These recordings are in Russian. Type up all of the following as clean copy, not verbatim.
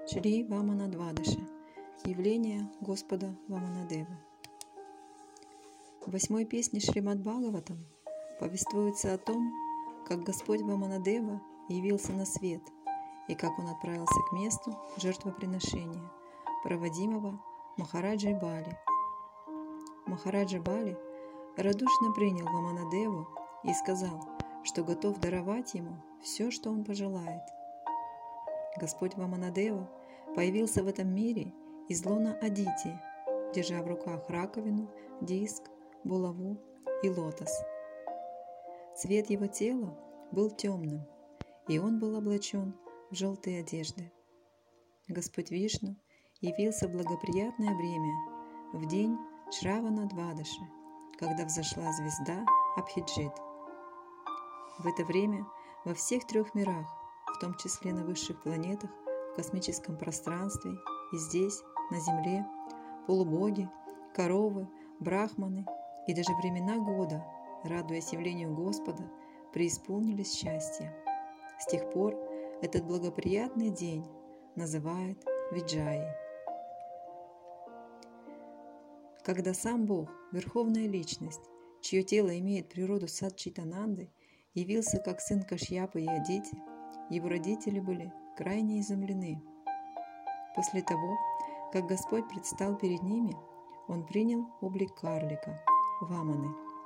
Шри Вамана Двадаши. Явление Господа Ваманадевы. В 8-й песне Шримад Бхагаватам повествуется о том, как Господь Ваманадева явился на свет и как он отправился к месту жертвоприношения, проводимого Махараджей Бали. Махараджа Бали радушно принял Ваманадеву и сказал, что готов даровать ему все, что он пожелает. Господь Ваманадева появился в этом мире из лона Адити, держа в руках раковину, диск, булаву и лотос. Цвет его тела был темным, и он был облачен в желтые одежды. Господь Вишну явился в благоприятное время, в день Шравана Двадаши, когда взошла звезда Абхиджит. В это время во всех 3 мирах, в том числе на высших планетах, в космическом пространстве и здесь, на Земле, полубоги, коровы, брахманы и даже времена года, радуясь явлению Господа, преисполнились счастья. С тех пор этот благоприятный день называют Виджаей. Когда сам Бог, Верховная Личность, чье тело имеет природу Сатчитананды, явился как сын Кашьяпы и Адити, его родители были крайне изумлены. После того, как Господь предстал перед ними, он принял облик карлика, Ваманы.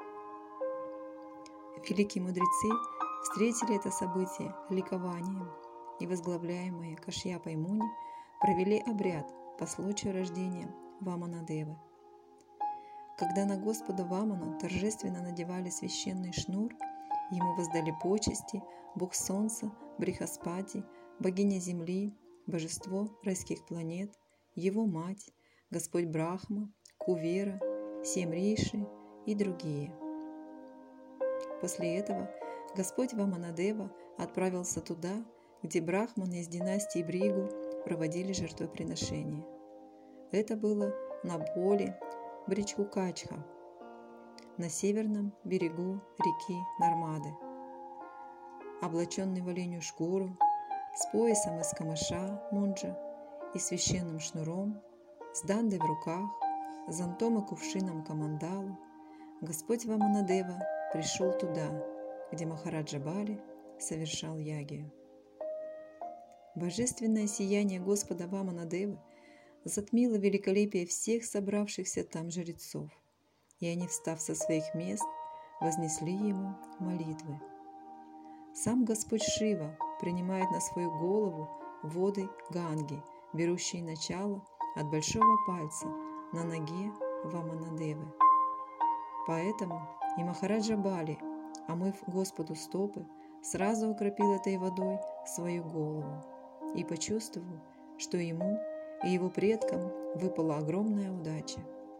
Великие мудрецы встретили это событие ликованием, и возглавляемые Кашьяпой Муни провели обряд по случаю рождения Ваманадевы. Когда на Господа Вамана торжественно надевали священный шнур, ему воздали почести бог солнца Брихаспати, богиня земли, божество райских планет, его мать, Господь Брахма, Кувера, 7 риши и другие. После этого Господь Ваманадева отправился туда, где брахманы из династии Бригу проводили жертвоприношения. Это было на поле Бричкукачха, на северном берегу реки Нармады. Облаченный в оленью шкуру, с поясом из камыша мунджа и священным шнуром, с дандой в руках, зонтом и кувшином камандалу, Господь Ваманадева пришел туда, где Махараджа Бали совершал ягию. Божественное сияние Господа Ваманадевы затмило великолепие всех собравшихся там жрецов, и они, встав со своих мест, вознесли ему молитвы. Сам Господь Шива принимает на свою голову воды Ганги, берущие начало от большого пальца на ноге Ваманадевы. Поэтому и Махараджа Бали, омыв Господу стопы, сразу окропил этой водой свою голову и почувствовал, что ему и его предкам выпала огромная удача.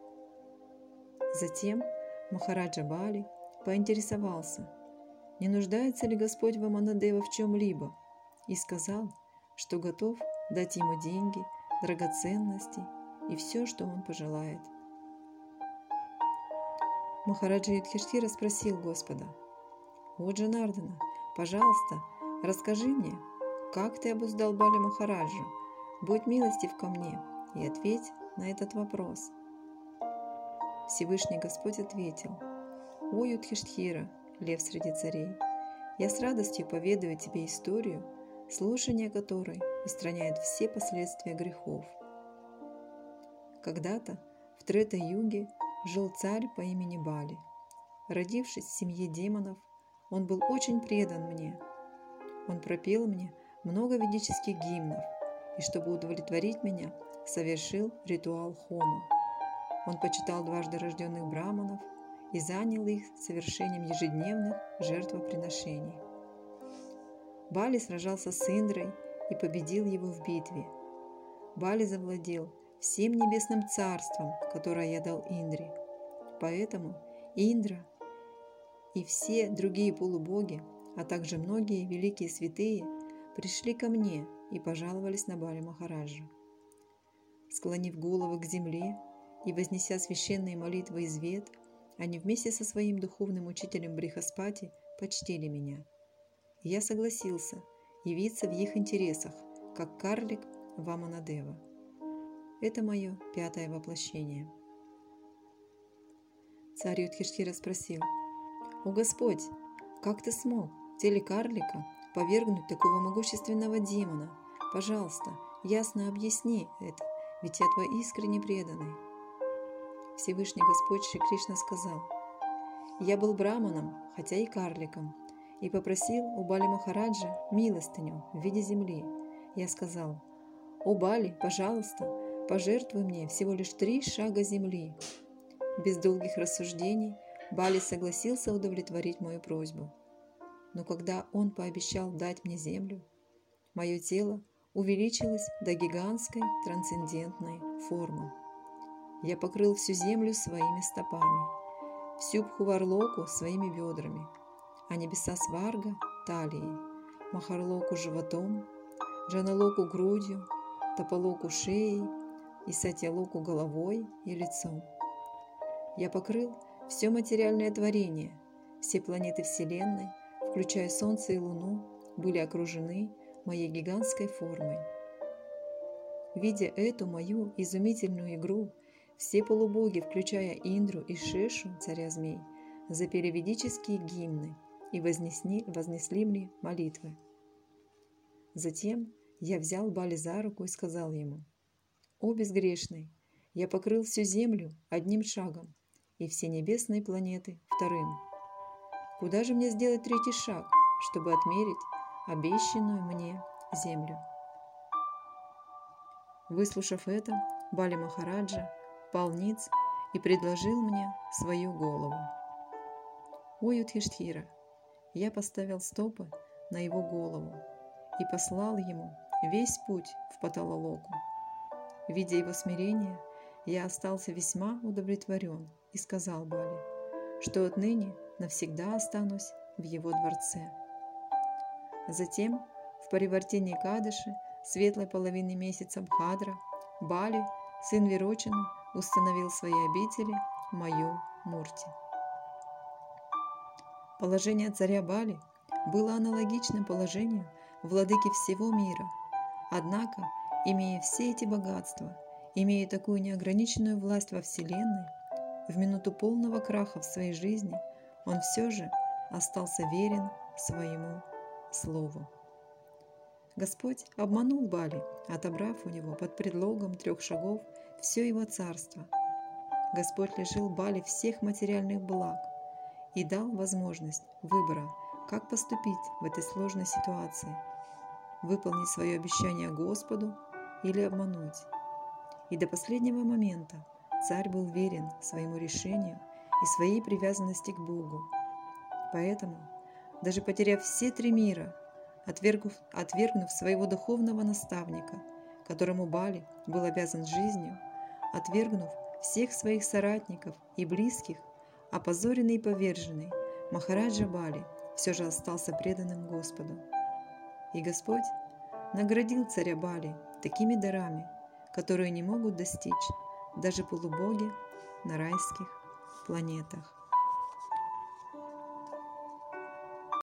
Затем Махараджа Бали поинтересовался, не нуждается ли Господь Ваманадева в чем-либо, и сказал, что готов дать ему деньги, драгоценности и все, что он пожелает. Махараджа Юдхиштхира спросил Господа: «О Джанардана, пожалуйста, расскажи мне, как ты обуздал Бали Махараджу? Будь милостив ко мне и ответь на этот вопрос». Всевышний Господь ответил: «О Юдхиштхира, лев среди царей, я с радостью поведаю тебе историю, слушание которой устраняет все последствия грехов. Когда-то в Трета-юге жил царь по имени Бали. Родившись в семье демонов, он был очень предан мне. Он пропел мне много ведических гимнов, и чтобы удовлетворить меня, совершил ритуал хома. Он почитал дважды рожденных браманов и занял их совершением ежедневных жертвоприношений. Бали сражался с Индрой и победил его в битве. Бали завладел всем небесным царством, которое я дал Индре. Поэтому Индра и все другие полубоги, а также многие великие святые, пришли ко мне и пожаловались на Бали Махараджу. Склонив головы к земле и вознеся священные молитвы из Вед, они вместе со своим духовным учителем Брихаспати почтили меня. И я согласился явиться в их интересах, как карлик Ваманадева. Это мое 5-е воплощение. Царь Юдхиштхира спросил: «О Господь, как ты смог в теле карлика повергнуть такого могущественного демона? Пожалуйста, ясно объясни это, ведь я твой искренне преданный». Всевышний Господь Шри Кришна сказал: «Я был браманом, хотя и карликом, и попросил у Бали Махараджа милостыню в виде земли. Я сказал: «О Бали, пожалуйста, пожертвуй мне всего лишь 3 шага земли». Без долгих рассуждений Бали согласился удовлетворить мою просьбу. Но когда он пообещал дать мне землю, мое тело увеличилось до гигантской трансцендентной формы. Я покрыл всю землю своими стопами, всю Бхуварлоку своими бедрами, а небеса Сварга – талией, Махарлоку – животом, Джаналоку – грудью, Тапалоку – шеей и Сатьялоку – головой и лицом. Я покрыл все материальное творение, все планеты Вселенной, включая Солнце и Луну, были окружены моей гигантской формой. Видя эту мою изумительную игру, все полубоги, включая Индру и Шешу, царя змей, запели ведические гимны и вознесли мне молитвы. Затем я взял Бали за руку и сказал ему: «О безгрешный, я покрыл всю землю 1 шагом и все небесные планеты 2. Куда же мне сделать 3-й шаг, чтобы отмерить обещанную мне землю?» Выслушав это, Бали Махараджа пал ниц и предложил мне свою голову. «О Юдхиштхира!» Я поставил стопы на его голову и послал ему весь путь в Паталалоку. Видя его смирение, я остался весьма удовлетворен и сказал Бали, что отныне навсегда останусь в его дворце. Затем, в Паривартине Кадыши, светлой половины месяца Бхадра, Бали, сын Вирочины, установил в своей обители мою Мурти. Положение царя Бали было аналогичным положению владыки всего мира. Однако, имея все эти богатства, имея такую неограниченную власть во Вселенной, в минуту полного краха в своей жизни он все же остался верен своему слову. Господь обманул Бали, отобрав у него под предлогом 3 шагов все его царство. Господь лишил Бали всех материальных благ и дал возможность выбора, как поступить в этой сложной ситуации: выполнить свое обещание Господу или обмануть. И до последнего момента царь был верен своему решению и своей привязанности к Богу. Поэтому, даже потеряв все 3 мира, отвергнув своего духовного наставника, которому Бали был обязан жизнью, отвергнув всех своих соратников и близких, опозоренный и поверженный, Махараджа Бали все же остался преданным Господу. И Господь наградил царя Бали такими дарами, которые не могут достичь даже полубоги на райских планетах.